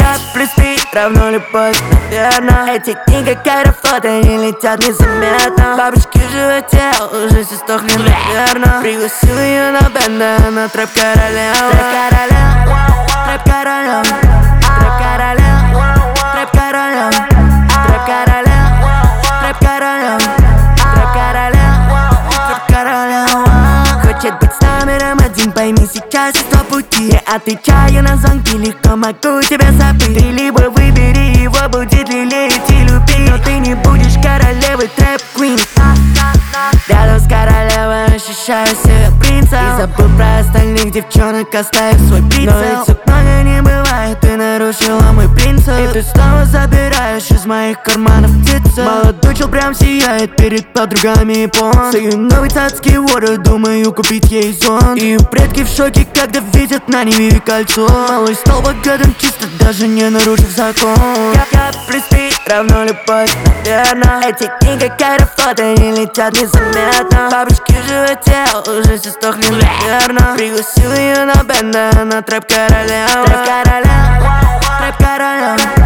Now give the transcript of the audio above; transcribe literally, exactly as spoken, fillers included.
Я плюс ты равно любовь, наверно. Эти дни как аэрофлоты, не летят незаметно. Бабочки в животе уже все стохли, наверно. Пригласил ее на бенда, на трэп королева. Трэп королева, трэп королева, трэп королева, трэп королева, трэп королева, трэп королева, трэп королева, трэп королева. Хочет быть с номером один, пойми, сейчас есть два пути. Я отвечаю на звонки, легко могу тебя забыть. Ты либо выбери его, будет лелеять и любить, но ты не будешь королевой трэп-квин. Рядом с королевой ощущаю себя принцем и забыл про остальных девчонок, оставив свой прицел. Но ведь так много не бывает, ты нарушила мой принцип. И ты снова забираешь из моих карманов птицу. Молодой чел прям сияет перед подругами япон. Свою новый цацкий воры, думаю купить ей зонт. И предки в шоке, когда видят на ней кольцо. Малый стал богатым чисто, даже не нарушив закон. Я, я плюс ты равно любовь, наверно. Эти дни как аэрофлоты, не летят незаметно. Бабочки в животе уже все стохли, наверно. Пригласил ее на бенда, на трэп королева. Трэп королева, трэп королева.